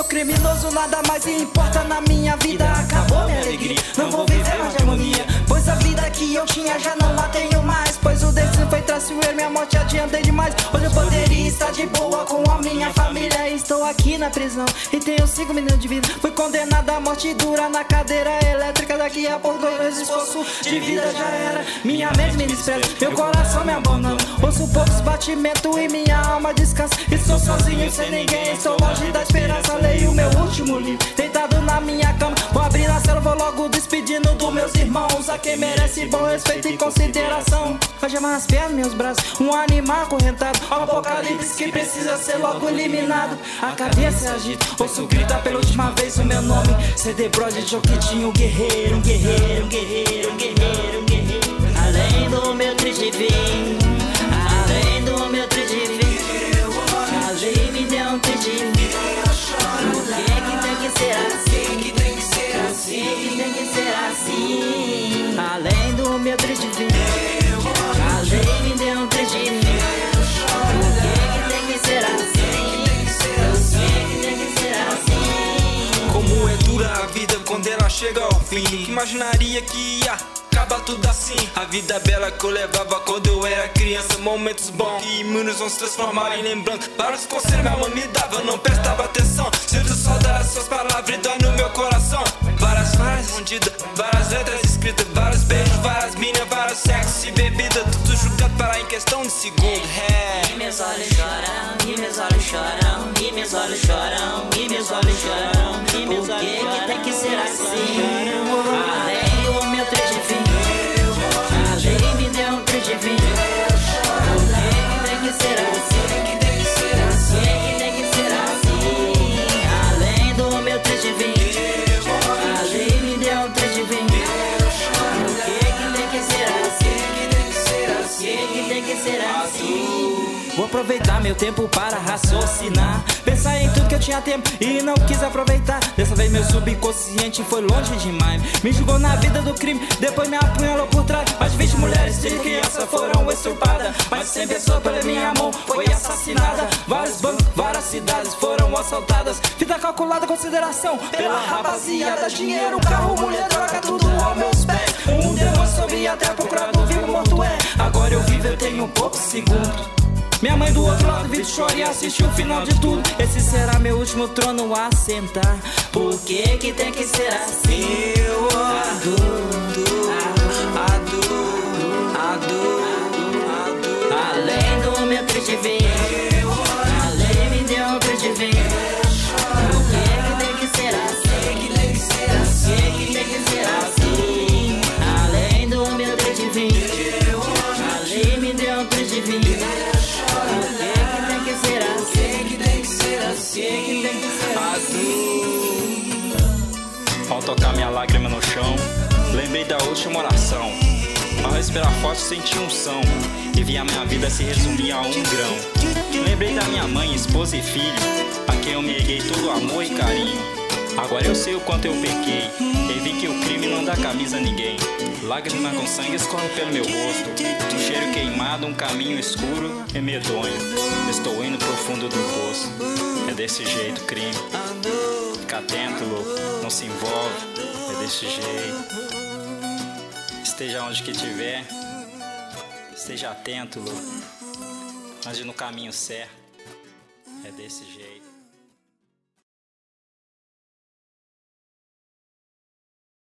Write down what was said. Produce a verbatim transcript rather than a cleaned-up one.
sou criminoso, nada mais importa na minha vida. Acabou minha alegria, não vou viver mais de harmonia, pois a vida que eu tinha já não a tenho mais. Pois o destino foi traiçoeiro, minha morte adiantei demais. Hoje eu poderia estar de boa com a minha família. Estou aqui na prisão e tenho cinco minutos de vida. Fui condenado à morte dura na cadeira elétrica. Daqui a pouco dois meses esforço de vida já era. Minha mente me despreza, meu coração me abandona. Ouço poucos batimentos e minha alma descansa. Estou sozinho sem ninguém, estou longe da esperança. Leio meu último livro, deitado na minha cama. Vou abrir na cela, vou logo despedindo dos meus irmãos. A quem merece bom respeito e consideração. Algemar as pernas, meus braços, um animal acorrentado. O apocalipse que precisa ser logo eliminado. A cabeça agita, ouço gritar pela última vez o meu nome. C D Brother, Joquitinho, um guerreiro, um guerreiro, um guerreiro, um guerreiro, um guerreiro. Além do meu triste fim, além do meu triste fim, a lei me deu um triste fim. Por que que tem que ser assim? Por que que tem que ser assim? Além do meu triste fim, a lei me deu um triste fim. Por que que tem que ser assim? Por que que tem que ser assim? Como é dura a vida quando ela chega ao fim. Nunca imaginaria que ia acabar tudo assim. A vida bela que eu levava quando eu era criança. Momentos bons que imunos vão se transformar em lembrança. Vários conselhos minha mãe me dava, eu não prestava atenção. Sinto saudade das suas palavras e dói no meu coração. Várias frases escondidas, várias letras escritas, vários beijos, várias minas, vários sexos e bebida. Tudo julgado para em questão de segundo. É. E meus olhos choram, e meus olhos choram, e meus olhos choram, e meus olhos choram. E meus olhos choram. Por que que tem que ser assim? Além do meu triste fim, a lei me deu um triste fim. Por que que tem que ser assim? Por que que tem que ser assim? Além do meu triste fim, a lei me deu um triste fim. Por que que tem que ser assim? Por que que tem que ser assim? vou aproveitar meu tempo para raciocinar. Pensar em tudo que eu tinha tempo e não quis aproveitar. Dessa vez meu subconsciente foi longe demais. Me jogou na vida do crime, depois me apunhalou por trás. Mais de vinte mulheres e crianças foram extirpadas. Mais de cem pessoas pela minha mão foi assassinada. Vários bancos, várias cidades foram assaltadas. Vida calculada, consideração pela rapaziada. Dinheiro, carro, mulher, droga, tudo aos meus pés. Um demônio soube até procurando vivo, morto é. Agora eu vivo, eu tenho poucos segundos. Minha mãe do outro lado viu chorar e assistiu o final de tudo. Esse será meu último trono a sentar. Por que que tem que ser assim? Eu adoro, adoro, adoro, adoro. Além do meu triste fim, a lei me deu um triste fim. Por que que tem que ser assim? Por que que tem que ser assim? Além do meu triste fim, a lei me deu um triste fim. Por que que tem que ser assim? Que tem que ser assim? Que tem que ser assim? Ao tocar minha lágrima no chão, lembrei da última oração. Ao respirar forte senti um som e vi a minha vida se resumir a um grão. Lembrei da minha mãe, esposa e filho, a quem eu me neguei todo amor e carinho. Agora eu sei o quanto eu pequei e vi que o crime não dá camisa a ninguém. Lágrimas com sangue escorrem pelo meu rosto, um cheiro queimado, um caminho escuro e medonho. Estou indo pro fundo do poço. É desse jeito, crime. Fica atento, louco, não se envolve. É desse jeito. Esteja onde que estiver, esteja atento, louco. Ande no caminho certo. É desse jeito.